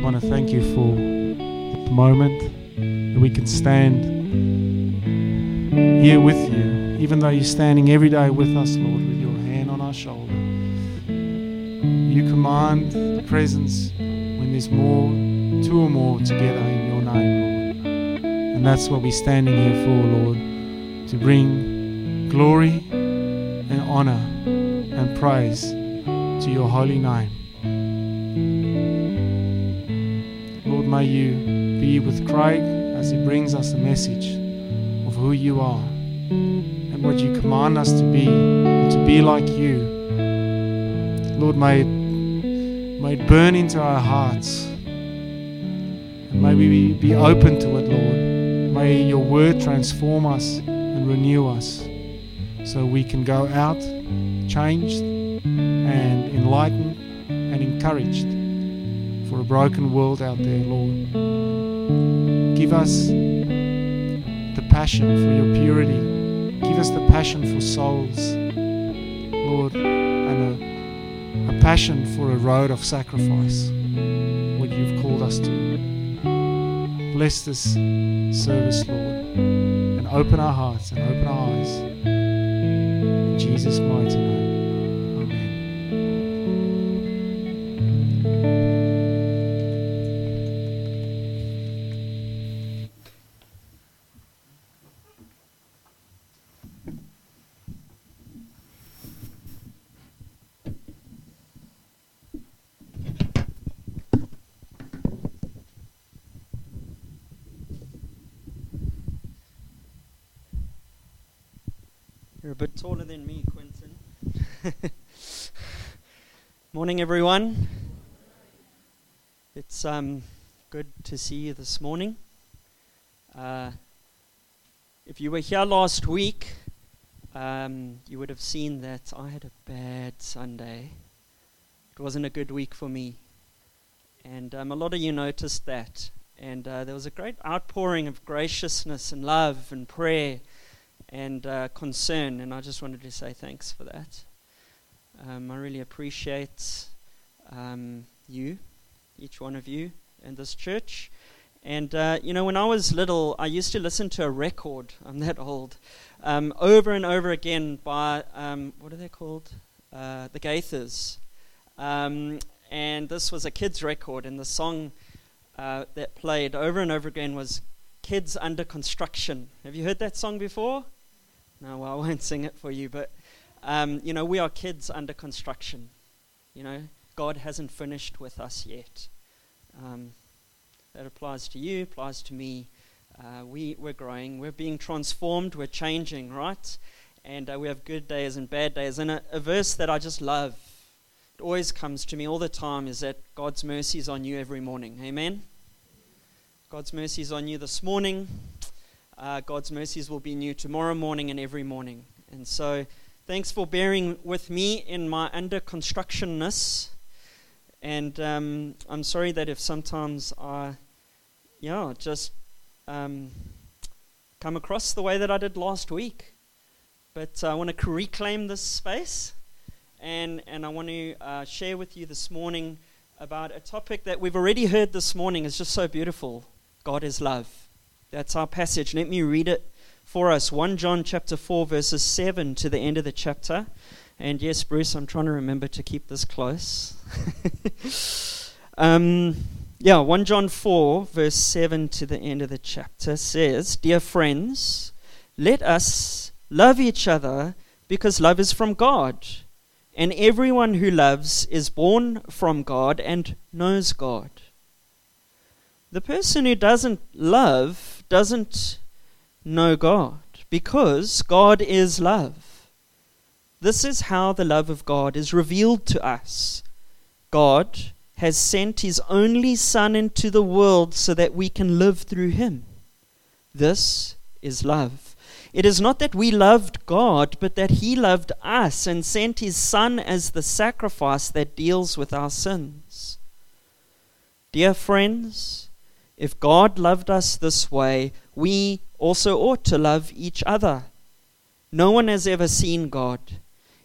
want to thank you for the moment that we can stand here with you, even though you're standing every day with us, Lord, with your hand on our shoulder. You command the presence when there's more, two or more together in your name, Lord. And that's what we're standing here for, Lord, to bring glory and honor and praise to your holy name. Lord, may you be with Craig as he brings us a message of who you are and what you command us to be like you. Lord, may it burn into our hearts, and may we be open to it, Lord. May your word transform us and renew us so we can go out changed and enlightened and encouraged for a broken world out there, Lord. Give us the passion for your purity. Give us the passion for souls, Lord, and a passion for a road of sacrifice, what you've called us to. Bless this service, Lord, and open our hearts and open our eyes. In Jesus' mighty name. You're a bit taller than me, Quentin. Morning, everyone. It's good to see you this morning. If you were here last week, you would have seen that I had a bad Sunday. It wasn't a good week for me. And a lot of you noticed that. And there was a great outpouring of graciousness and love and prayer and concern, and I just wanted to say thanks for that. I really appreciate you, each one of you, and this church. And when I was little, I used to listen to a record, I'm that old, over and over again by, what are they called? The Gaithers. And this was a kid's record, and the song that played over and over again was Kids Under Construction. Have you heard that song before? No, well, I won't sing it for you, but, we are kids under construction. God hasn't finished with us yet. That applies to you, applies to me. We're growing, we're being transformed, we're changing, right? And we have good days and bad days. And a verse that I just love, it always comes to me all the time, is that God's mercy is on you every morning. Amen? God's mercy is on you this morning. God's mercies will be new tomorrow morning and every morning. And so thanks for bearing with me in my under constructionness. And I'm sorry that if sometimes I just come across the way that I did last week. But I want to reclaim this space, and I want to share with you this morning about a topic that we've already heard this morning. It's just so beautiful. God is love. That's our passage. Let me read it for us. 1 John chapter 4, verses 7 to the end of the chapter. And yes, Bruce, I'm trying to remember to keep this close. 1 John 4, verse 7 to the end of the chapter says, "Dear friends, let us love each other because love is from God. And everyone who loves is born from God and knows God. The person who doesn't love doesn't know God, because God is love. This is how the love of God is revealed to us. God has sent his only Son into the world so that we can live through him. This is love. It is not that we loved God, but that he loved us and sent his Son as the sacrifice that deals with our sins. Dear friends, if God loved us this way, we also ought to love each other. No one has ever seen God.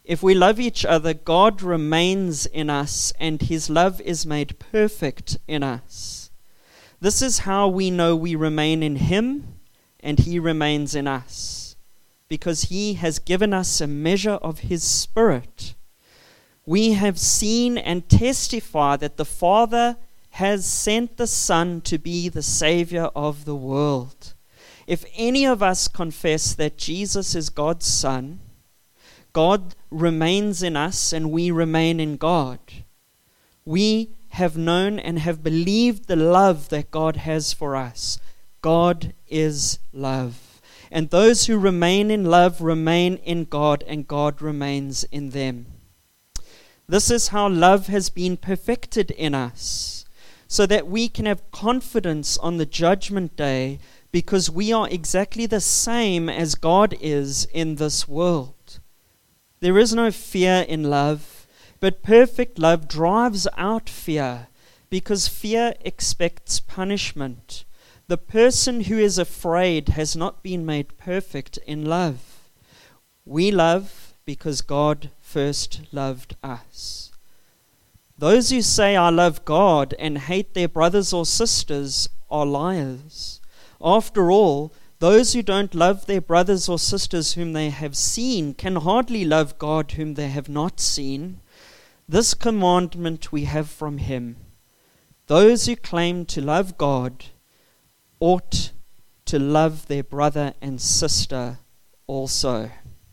If we love each other, God remains in us, and his love is made perfect in us. This is how we know we remain in him, and he remains in us, because he has given us a measure of his Spirit. We have seen and testify that the Father has sent the Son to be the Savior of the world. If any of us confess that Jesus is God's Son, God remains in us and we remain in God. We have known and have believed the love that God has for us. God is love. And those who remain in love remain in God, and God remains in them. This is how love has been perfected in us, so that we can have confidence on the judgment day, because we are exactly the same as God is in this world. There is no fear in love, but perfect love drives out fear, because fear expects punishment. The person who is afraid has not been made perfect in love. We love because God first loved us. Those who say, "I love God," and hate their brothers or sisters are liars. After all, those who don't love their brothers or sisters whom they have seen can hardly love God whom they have not seen. This commandment we have from him: those who claim to love God ought to love their brother and sister also.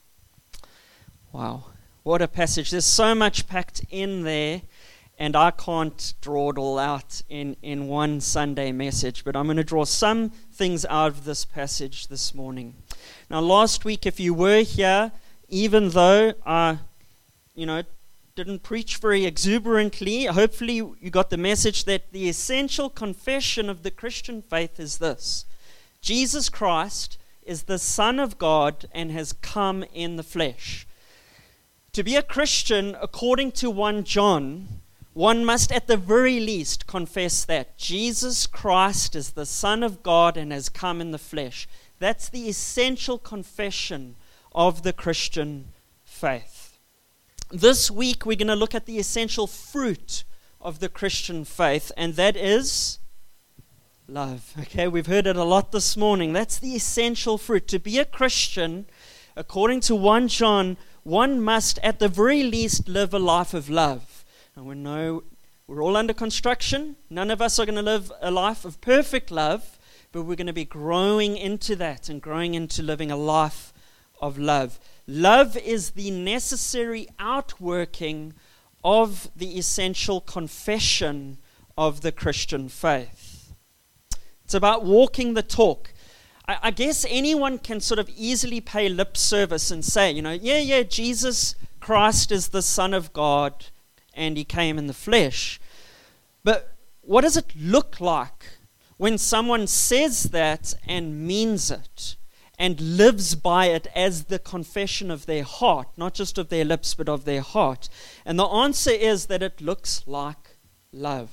Wow, what a passage. There's so much packed in there, and I can't draw it all out in one Sunday message, but I'm going to draw some things out of this passage this morning. Now, last week, if you were here, even though I, didn't preach very exuberantly, hopefully you got the message that the essential confession of the Christian faith is this: Jesus Christ is the Son of God and has come in the flesh. To be a Christian, according to 1 John, one must at the very least confess that Jesus Christ is the Son of God and has come in the flesh. That's the essential confession of the Christian faith. This week we're going to look at the essential fruit of the Christian faith, and that is love. Okay, we've heard it a lot this morning. That's the essential fruit. To be a Christian, according to 1 John, one must at the very least live a life of love. And we know we're all under construction. None of us are going to live a life of perfect love, but we're going to be growing into that and growing into living a life of love. Love is the necessary outworking of the essential confession of the Christian faith. It's about walking the talk. I guess anyone can sort of easily pay lip service and say, Jesus Christ is the Son of God and he came in the flesh. But what does it look like when someone says that and means it and lives by it as the confession of their heart, not just of their lips, but of their heart? And the answer is that it looks like love.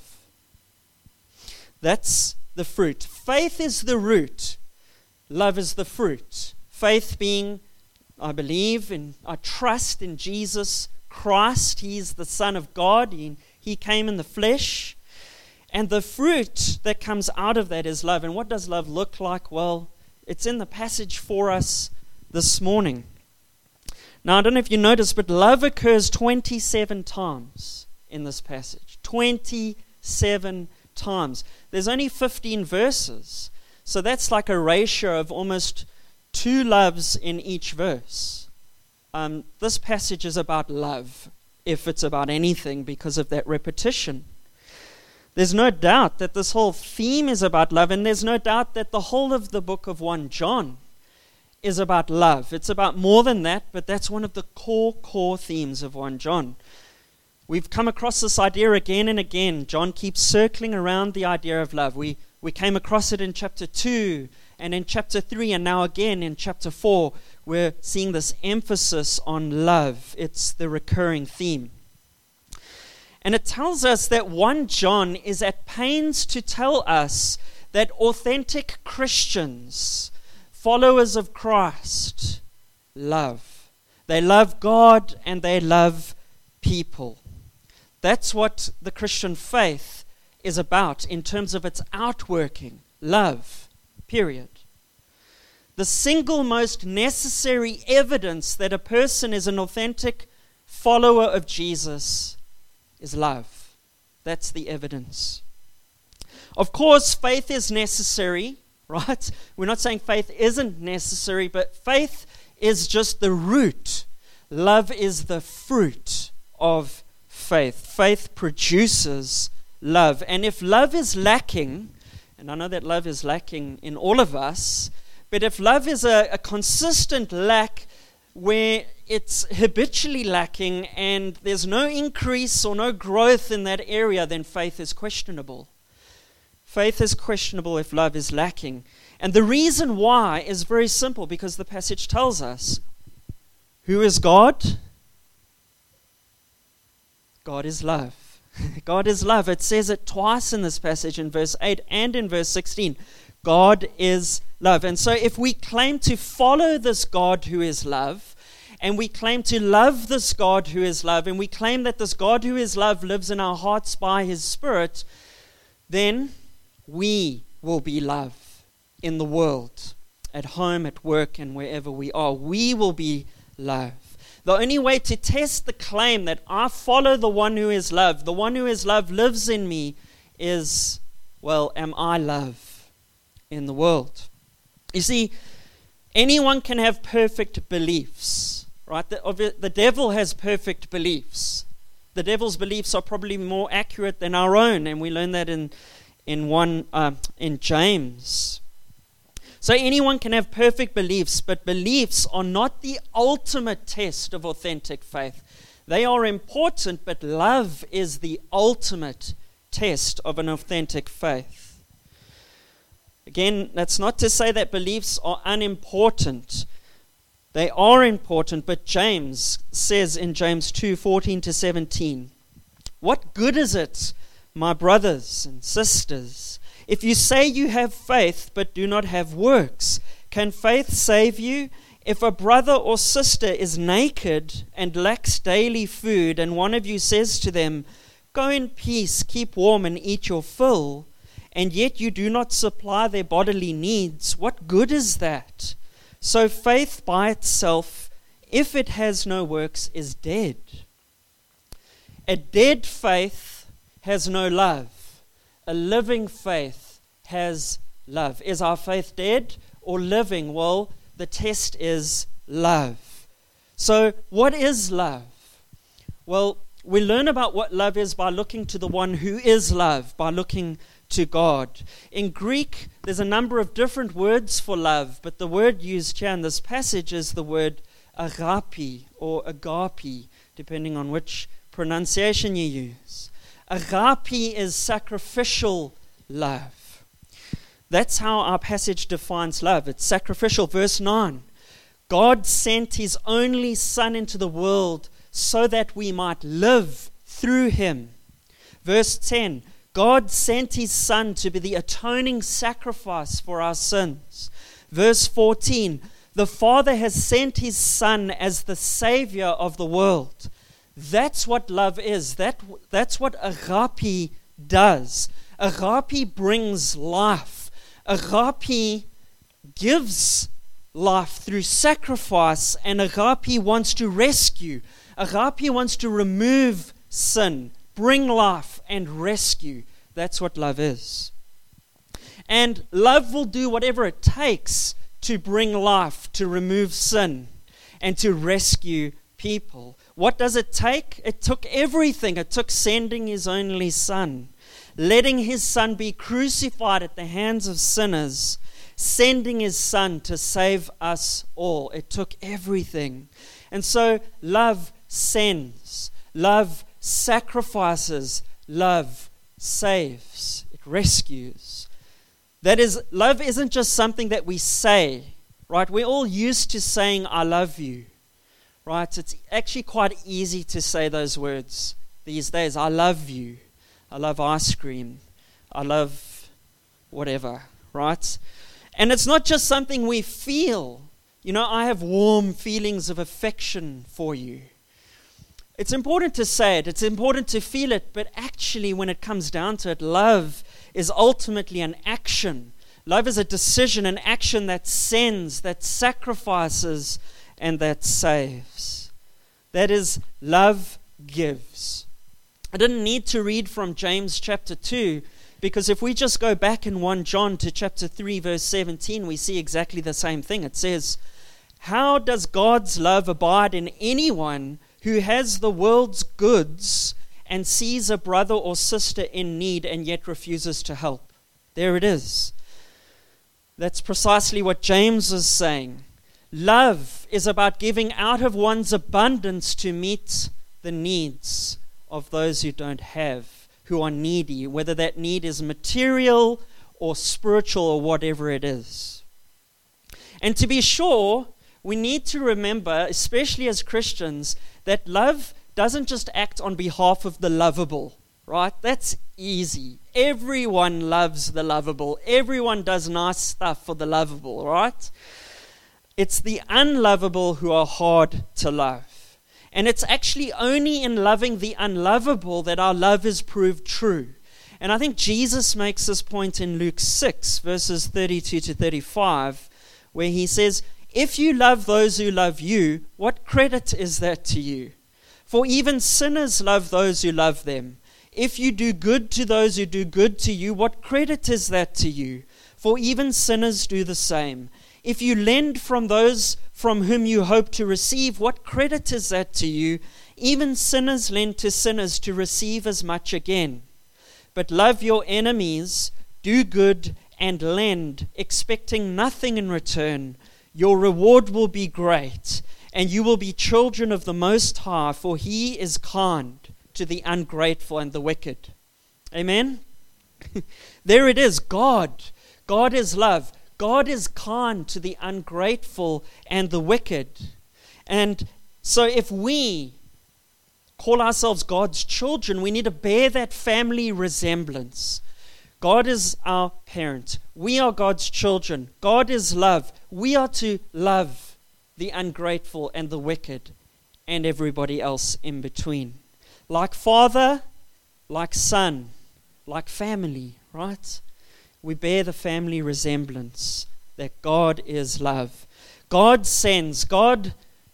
That's the fruit. Faith is the root. Love is the fruit. Faith being, I believe and I trust in Jesus Christ. He's the Son of God. He came in the flesh. And the fruit that comes out of that is love. And what does love look like? Well, it's in the passage for us this morning. Now, I don't know if you noticed, but love occurs 27 times in this passage. 27 times. There's only 15 verses. So that's like a ratio of almost 2 loves in each verse. This passage is about love, if it's about anything, because of that repetition. There's no doubt that this whole theme is about love, and there's no doubt that the whole of the book of 1 John is about love. It's about more than that, but that's one of the core themes of 1 John. We've come across this idea again and again. John keeps circling around the idea of love. We came across it in chapter 2 and in chapter 3, and now again in chapter 4, we're seeing this emphasis on love. It's the recurring theme. And it tells us that 1 John is at pains to tell us that authentic Christians, followers of Christ, love. They love God and they love people. That's what the Christian faith is about in terms of its outworking. Love, period. The single most necessary evidence that a person is an authentic follower of Jesus is love. That's the evidence. Of course, faith is necessary, right? We're not saying faith isn't necessary, but faith is just the root. Love is the fruit of faith. Faith produces love. And if love is lacking, and I know that love is lacking in all of us, but if love is a consistent lack where it's habitually lacking and there's no increase or no growth in that area, then faith is questionable. Faith is questionable if love is lacking. And the reason why is very simple, because the passage tells us, who is God? God is love. God is love. It says it twice in this passage, in verse 8 and in verse 16. God is love. And so if we claim to follow this God who is love, and we claim to love this God who is love, and we claim that this God who is love lives in our hearts by His Spirit, then we will be love in the world, at home, at work, and wherever we are. We will be love. The only way to test the claim that I follow the one who is love, the one who is love lives in me, is, well, am I love in the world? You see, anyone can have perfect beliefs, right? The devil has perfect beliefs. The devil's beliefs are probably more accurate than our own, and we learn that in James. So anyone can have perfect beliefs, but beliefs are not the ultimate test of authentic faith. They are important, but love is the ultimate test of an authentic faith. Again, that's not to say that beliefs are unimportant. They are important, but James says in James 2:14-17, "What good is it, my brothers and sisters, if you say you have faith but do not have works? Can faith save you? If a brother or sister is naked and lacks daily food, and one of you says to them, 'Go in peace, keep warm and eat your fill,' and yet you do not supply their bodily needs, what good is that? So faith by itself, if it has no works, is dead." A dead faith has no love. A living faith has love. Is our faith dead or living? Well, the test is love. So what is love? Well, we learn about what love is by looking to the one who is love, by looking to God. In Greek, there's a number of different words for love, but the word used here in this passage is the word agape or agape, depending on which pronunciation you use. Agape is sacrificial love. That's how our passage defines love. It's sacrificial. Verse 9, God sent His only Son into the world so that we might live through Him. Verse 10, God sent His Son to be the atoning sacrifice for our sins. Verse 14, the Father has sent His Son as the Savior of the world. That's what love is. That's what agape does. Agape brings life. Agape gives life through sacrifice, and agape wants to rescue. Agape wants to remove sin, bring life, and rescue. That's what love is. And love will do whatever it takes to bring life, to remove sin, and to rescue people. What does it take? It took everything. It took sending His only Son, letting His Son be crucified at the hands of sinners, sending His Son to save us all. It took everything. And so love sends, love sacrifices, love saves, it rescues. That is, love isn't just something that we say, right? We're all used to saying, "I love you." Right? It's actually quite easy to say those words these days. I love you. I love ice cream. I love whatever. Right? And it's not just something we feel. You know, I have warm feelings of affection for you. It's important to say it, it's important to feel it, but actually when it comes down to it, love is ultimately an action. Love is a decision, an action that sends, that sacrifices, and that saves. That is, love gives. I didn't need to read from James chapter 2, because if we just go back in 1 John to chapter 3, verse 17, we see exactly the same thing. It says, "How does God's love abide in anyone who has the world's goods and sees a brother or sister in need and yet refuses to help?" There it is. That's precisely what James is saying. Love is about giving out of one's abundance to meet the needs of those who don't have, who are needy, whether that need is material or spiritual or whatever it is. And to be sure, we need to remember, especially as Christians, that love doesn't just act on behalf of the lovable, right? That's easy. Everyone loves the lovable. Everyone does nice stuff for the lovable, right? It's the unlovable who are hard to love. And it's actually only in loving the unlovable that our love is proved true. And I think Jesus makes this point in Luke 6, verses 32 to 35, where he says, "If you love those who love you, what credit is that to you? For even sinners love those who love them. If you do good to those who do good to you, what credit is that to you? For even sinners do the same. If you lend from those from whom you hope to receive, what credit is that to you? Even sinners lend to sinners to receive as much again. But love your enemies, do good, and lend, expecting nothing in return. Your reward will be great, and you will be children of the Most High, for He is kind to the ungrateful and the wicked." Amen? There it is, God. God is love. God is kind to the ungrateful and the wicked. And so if we call ourselves God's children, we need to bear that family resemblance. God is our parent. We are God's children. God is love. We are to love the ungrateful and the wicked and everybody else in between. Like father, like son, like family, right? We bear the family resemblance that God is love. God sends, God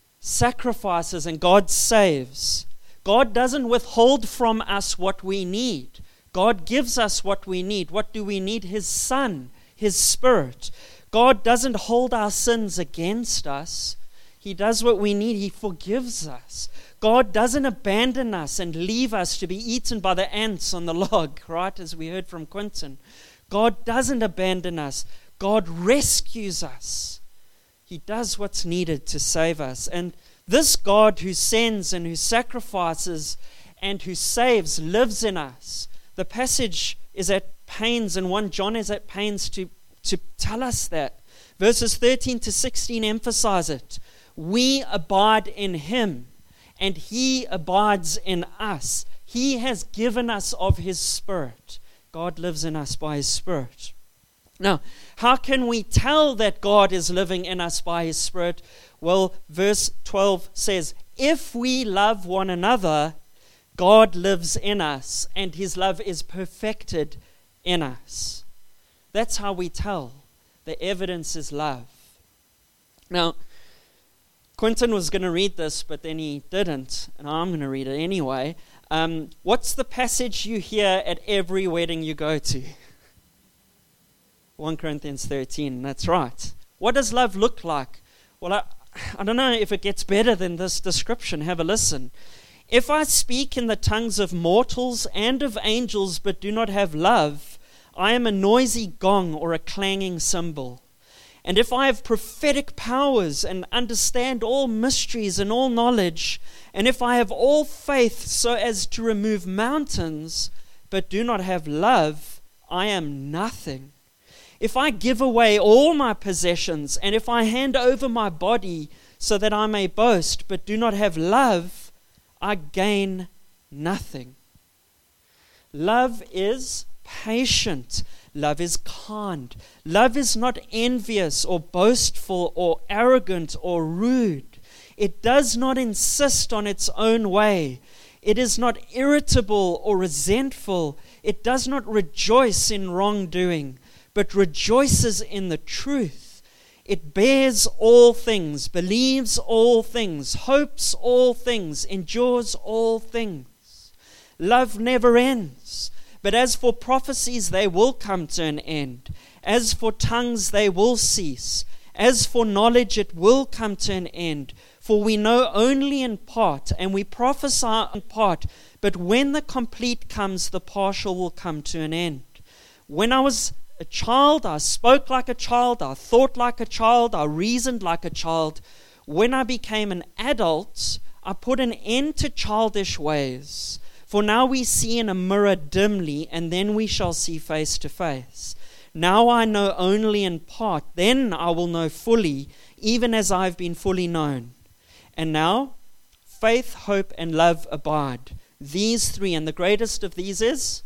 sacrifices, and God saves. God doesn't withhold from us what we need. God gives us what we need. What do we need? His Son, His Spirit. God doesn't hold our sins against us. He does what we need. He forgives us. God doesn't abandon us and leave us to be eaten by the ants on the log, right, as we heard from Quentin. God doesn't abandon us. God rescues us. He does what's needed to save us. And this God who sends and who sacrifices and who saves lives in us. The passage is at pains, and 1 John is at pains to tell us that. Verses 13 to 16 emphasize it. We abide in Him, and He abides in us. He has given us of His Spirit. God lives in us by His Spirit. Now, how can we tell that God is living in us by His Spirit? Well, verse 12 says, if we love one another, God lives in us, and His love is perfected in us. That's how we tell. The evidence is love. Now, Quentin was going to read this, but then he didn't, and I'm going to read it anyway. What's the passage you hear at every wedding you go to? 1 Corinthians 13, that's right. What does love look like? Well, I don't know if it gets better than this description. Have a listen. If I speak in the tongues of mortals and of angels but do not have love, I am a noisy gong or a clanging cymbal. And if I have prophetic powers and understand all mysteries and all knowledge, and if I have all faith so as to remove mountains, but do not have love, I am nothing. If I give away all my possessions, and if I hand over my body so that I may boast, but do not have love, I gain nothing. Love is patient. Love is kind. Love is not envious or boastful or arrogant or rude. It does not insist on its own way. It is not irritable or resentful. It does not rejoice in wrongdoing, but rejoices in the truth. It bears all things, believes all things, hopes all things, endures all things. Love never ends. But as for prophecies, they will come to an end. As for tongues, they will cease. As for knowledge, it will come to an end. For we know only in part, and we prophesy in part. But when the complete comes, the partial will come to an end. When I was a child, I spoke like a child, I thought like a child, I reasoned like a child. When I became an adult, I put an end to childish ways. For now we see in a mirror dimly, and then we shall see face to face. Now I know only in part, then I will know fully, even as I have been fully known. And now, faith, hope, and love abide. These three, and the greatest of these is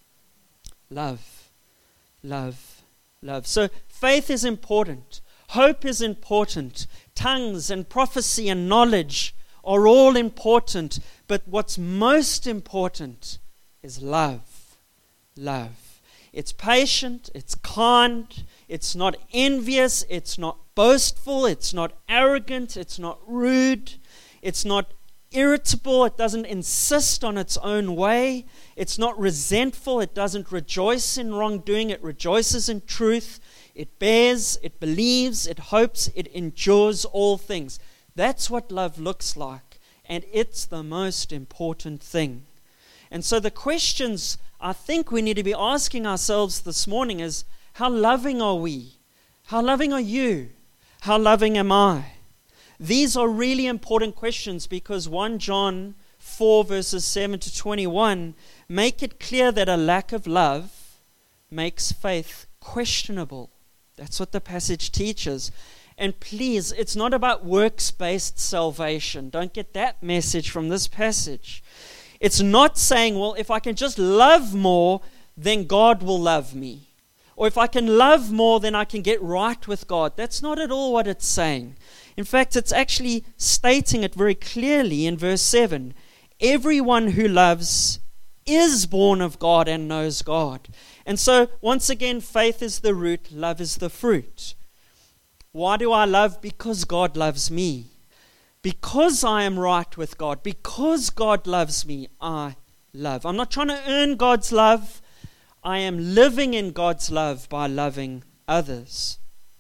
love. Love. Love. So faith is important. Hope is important. Tongues and prophecy and knowledge are all important. But what's most important is love. Love. It's patient, it's kind, it's not envious, it's not boastful, it's not arrogant, it's not rude, it's not irritable, it doesn't insist on its own way, it's not resentful, it doesn't rejoice in wrongdoing, it rejoices in truth, it bears, it believes, it hopes, it endures all things. That's what love looks like, and it's the most important thing. And so the questions I think we need to be asking ourselves this morning is, how loving are we? How loving are you? How loving am I? These are really important questions because 1 John 4 verses 7 to 21 make it clear that a lack of love makes faith questionable. That's what the passage teaches. And please, it's not about works-based salvation. Don't get that message from this passage. It's not saying, well, if I can just love more, then God will love me. Or if I can love more, then I can get right with God. That's not at all what it's saying. In fact, it's actually stating it very clearly in verse 7. Everyone who loves is born of God and knows God. And so, once again, faith is the root, love is the fruit. Why do I love? Because God loves me. Because I am right with God, because God loves me, I love. I'm not trying to earn God's love. I am living in God's love by loving others.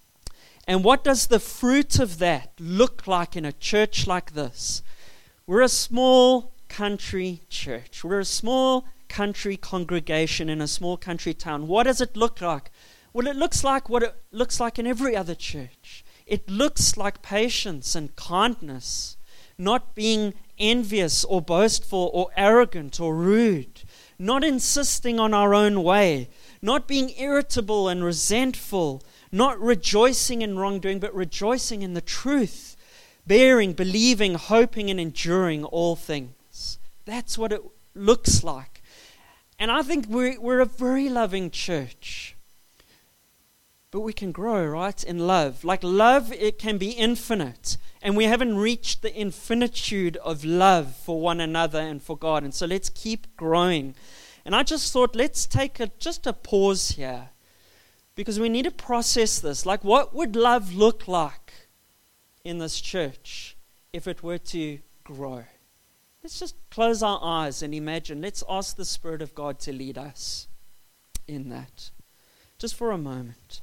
And what does the fruit of that look like in a church like this? We're a small country church. We're a small country congregation in a small country town. What does it look like? Well, it looks like what it looks like in every other church. It looks like patience and kindness, not being envious or boastful or arrogant or rude, not insisting on our own way, not being irritable and resentful, not rejoicing in wrongdoing, but rejoicing in the truth, bearing, believing, hoping, and enduring all things. That's what it looks like. And I think we're a very loving church. But we can grow, right, in love. Like love, it can be infinite. And we haven't reached the infinitude of love for one another and for God. And so let's keep growing. And I just thought, let's take just a pause here. Because we need to process this. Like, what would love look like in this church if it were to grow? Let's just close our eyes and imagine. Let's ask the Spirit of God to lead us in that. Just for a moment.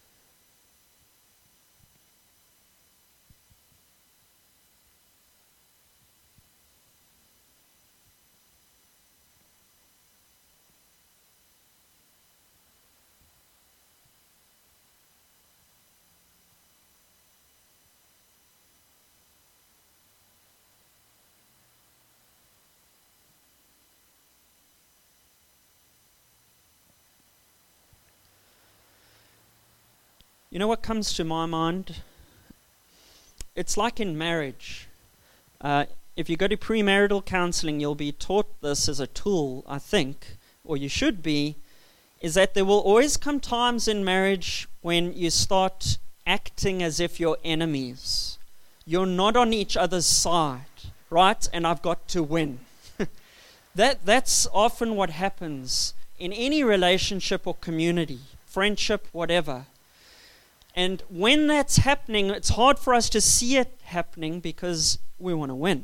You know what comes to my mind? It's like in marriage. If you go to premarital counseling, you'll be taught this as a tool, I think, or you should be, is that there will always come times in marriage when you start acting as if you're enemies. You're not on each other's side, right? And I've got to win. That's often what happens in any relationship or community, friendship, whatever. And when that's happening, it's hard for us to see it happening because we want to win.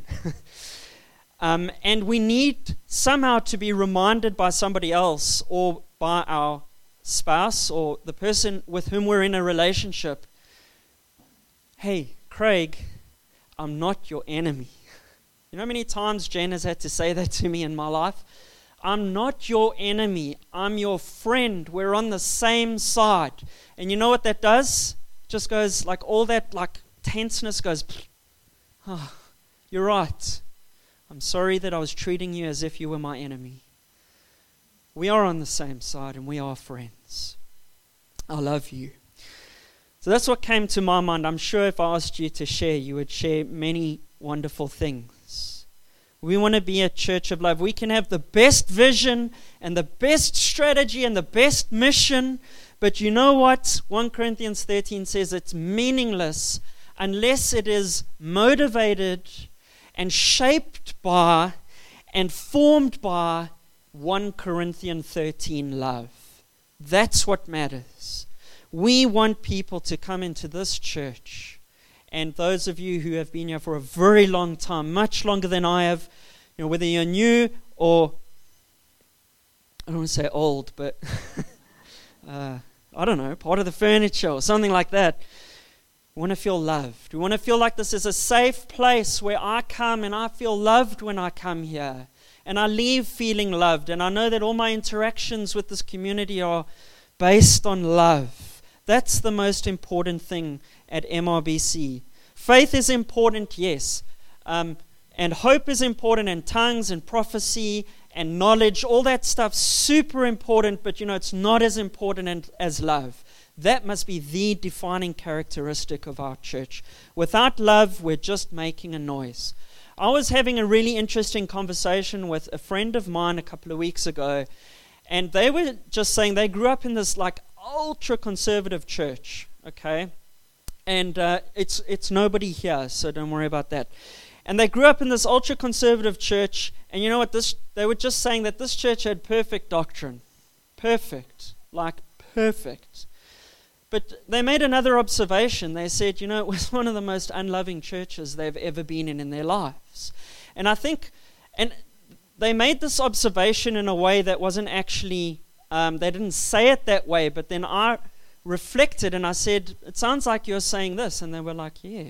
And we need somehow to be reminded by somebody else or by our spouse or the person with whom we're in a relationship, hey, Craig, I'm not your enemy. You know how many times Jen has had to say that to me in my life? I'm not your enemy. I'm your friend. We're on the same side. And you know what that does? Just goes like all that like tenseness goes, oh, you're right. I'm sorry that I was treating you as if you were my enemy. We are on the same side and we are friends. I love you. So that's what came to my mind. I'm sure if I asked you to share, you would share many wonderful things. We want to be a church of love. We can have the best vision and the best strategy and the best mission, but you know what? 1 Corinthians 13 says it's meaningless unless it is motivated and shaped by and formed by 1 Corinthians 13 love. That's what matters. We want people to come into this church. And those of you who have been here for a very long time, much longer than I have, you know, whether you're new or, I don't want to say old, but I don't know, part of the furniture or something like that. We want to feel loved. We want to feel like this is a safe place where I come and I feel loved when I come here. And I leave feeling loved. And I know that all my interactions with this community are based on love. That's the most important thing at MRBC. Faith is important, yes. And hope is important, and tongues and prophecy and knowledge, all that stuff's super important, but it's not as important as love. That must be the defining characteristic of our church. Without love, we're just making a noise. I was having a really interesting conversation with a friend of mine a couple of weeks ago, and they were just saying they grew up in this like ultra-conservative church, okay? And it's nobody here, so don't worry about that. And they grew up in this ultra-conservative church, and you know what? They were just saying that this church had perfect doctrine. Perfect. Like perfect. But they made another observation. They said, it was one of the most unloving churches they've ever been in their lives. And I think, and they made this observation in a way that wasn't actually, they didn't say it that way, but then I reflected and I said, it sounds like you're saying this. And they were like, yeah.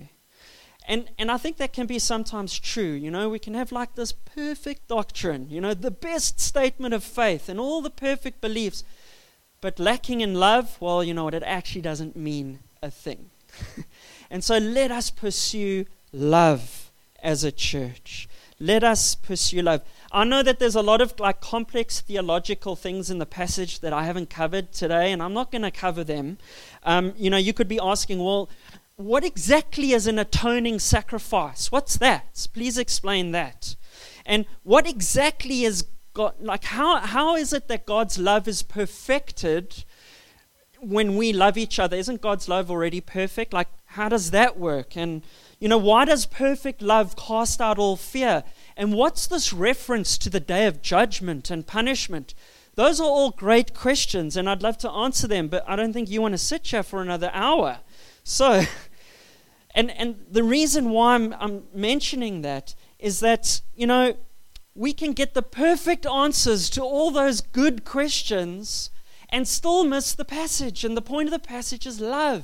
And I think that can be sometimes true. We can have like this perfect doctrine, the best statement of faith and all the perfect beliefs, but lacking in love, well, you know what, it actually doesn't mean a thing. And so let us pursue love as a church. Let us pursue love. I know that there's a lot of like complex theological things in the passage that I haven't covered today, and I'm not going to cover them. You could be asking, well, what exactly is an atoning sacrifice? What's that? Please explain that. And what exactly is God, like how is it that God's love is perfected when we love each other? Isn't God's love already perfect? Like, how does that work? And, why does perfect love cast out all fear? And what's this reference to the day of judgment and punishment? Those are all great questions, and I'd love to answer them, but I don't think you want to sit here for another hour. So, and the reason why I'm mentioning that is that, we can get the perfect answers to all those good questions and still miss the passage. And the point of the passage is love.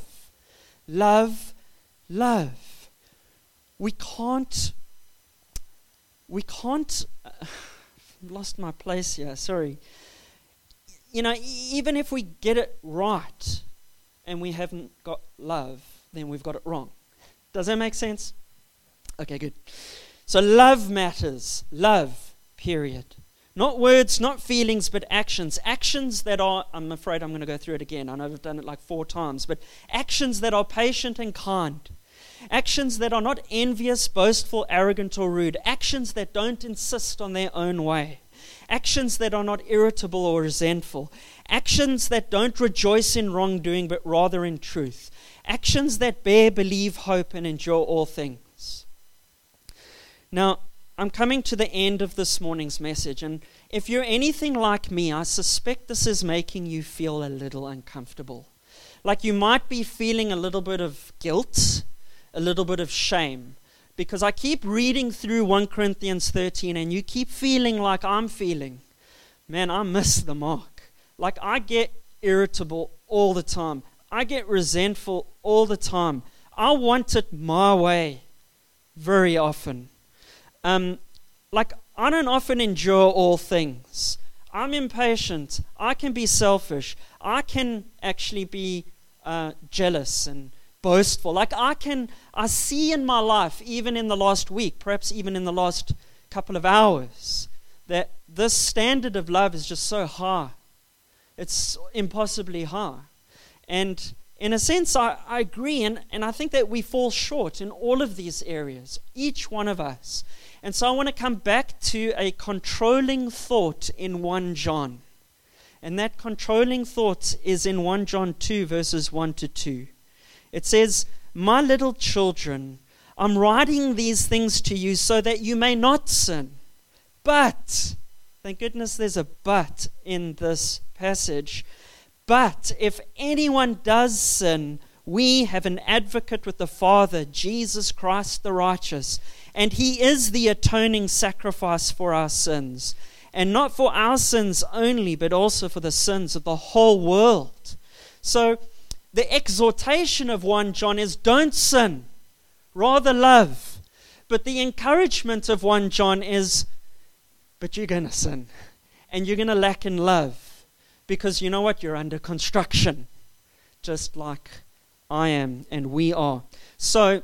Love, love. We can't, I've lost my place here, sorry. Even if we get it right and we haven't got love, then we've got it wrong. Does that make sense? Okay, good. So love matters. Love, period. Not words, not feelings, but actions. Actions that are, I'm afraid I'm going to go through it again. I know I've done it like 4 times, but actions that are patient and kind. Actions that are not envious, boastful, arrogant, or rude. Actions that don't insist on their own way. actions that are not irritable or resentful, actions that don't rejoice in wrongdoing but rather in truth, actions that bear, believe, hope, and endure all things. Now, I'm coming to the end of this morning's message, and if you're anything like me, I suspect this is making you feel a little uncomfortable. Like you might be feeling a little bit of guilt, a little bit of shame, because I keep reading through 1 Corinthians 13, and you keep feeling like I'm feeling. Man, I miss the mark. Like I get irritable all the time. I get resentful all the time. I want it my way very often. Like I don't often endure all things. I'm impatient. I can be selfish. I can actually be jealous and boastful. Like I see in my life, even in the last week, perhaps even in the last couple of hours, that this standard of love is just so high. It's impossibly high. And in a sense, I agree, and I think that we fall short in all of these areas, each one of us. And so I want to come back to a controlling thought in 1 John. And that controlling thought is in 1 John 2, verses 1 to 2. It says, "My little children, I'm writing these things to you so that you may not sin. But," thank goodness there's a but in this passage, "but if anyone does sin, we have an advocate with the Father, Jesus Christ the righteous. And he is the atoning sacrifice for our sins. And not for our sins only, but also for the sins of the whole world." So the exhortation of 1 John is don't sin, rather love. But the encouragement of 1 John is, but you're going to sin. And you're going to lack in love. Because you know what? You're under construction. Just like I am and we are. So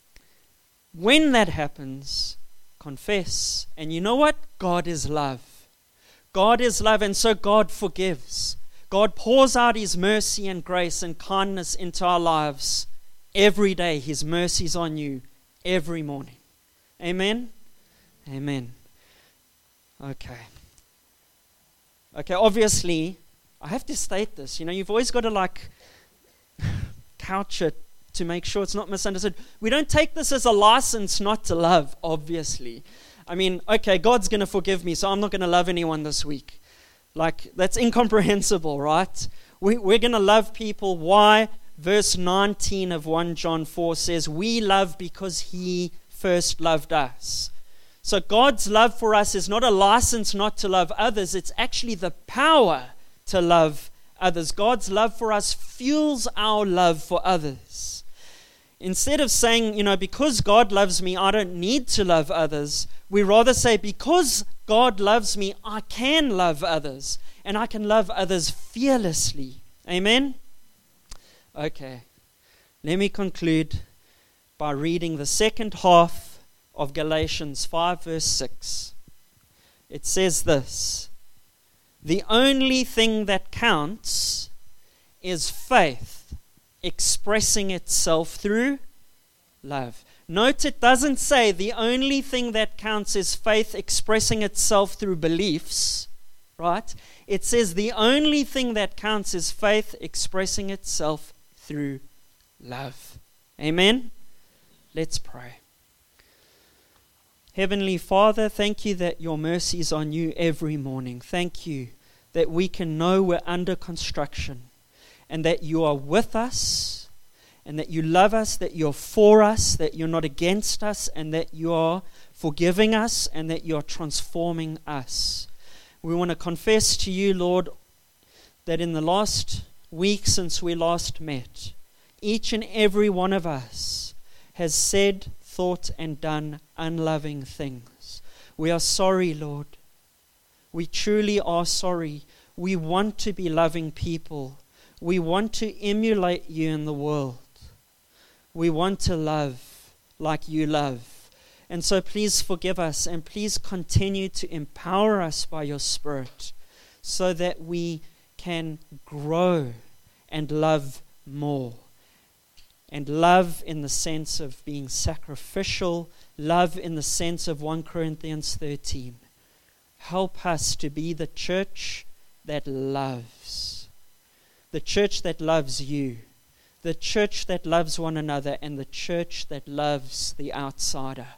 when that happens, confess. And you know what? God is love. God is love, and so God forgives. God pours out His mercy and grace and kindness into our lives every day. His mercies on you every morning. Amen? Amen. Okay, obviously, I have to state this. You've always got to couch it to make sure it's not misunderstood. We don't take this as a license not to love, obviously. I mean, okay, God's going to forgive me, so I'm not going to love anyone this week. That's incomprehensible, right? We're going to love people. Why? Verse 19 of 1 John 4 says, "We love because He first loved us." So God's love for us is not a license not to love others. It's actually the power to love others. God's love for us fuels our love for others. Instead of saying, because God loves me, I don't need to love others, we rather say, because God loves me, I can love others, and I can love others fearlessly. Amen? Okay, let me conclude by reading the second half of Galatians 5, verse 6. It says this: "The only thing that counts is faith expressing itself through love." Note it doesn't say the only thing that counts is faith expressing itself through beliefs, right? It says the only thing that counts is faith expressing itself through love. Amen? Let's pray. Heavenly Father, thank you that your mercies are new every morning. Thank you that we can know we're under construction, and that you are with us, and that you love us, that you're for us, that you're not against us, and that you are forgiving us, and that you're transforming us. We want to confess to you, Lord, that in the last week since we last met, each and every one of us has said, thought, and done unloving things. We are sorry, Lord. We truly are sorry. We want to be loving people. We want to emulate you in the world. We want to love like you love. And so please forgive us, and please continue to empower us by your Spirit so that we can grow and love more. And love in the sense of being sacrificial, love in the sense of 1 Corinthians 13. Help us to be the church that loves. The church that loves you. The church that loves one another, and the church that loves the outsider.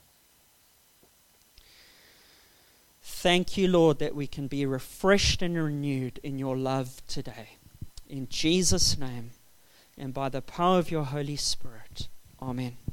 Thank you, Lord, that we can be refreshed and renewed in your love today. In Jesus' name, and by the power of your Holy Spirit. Amen.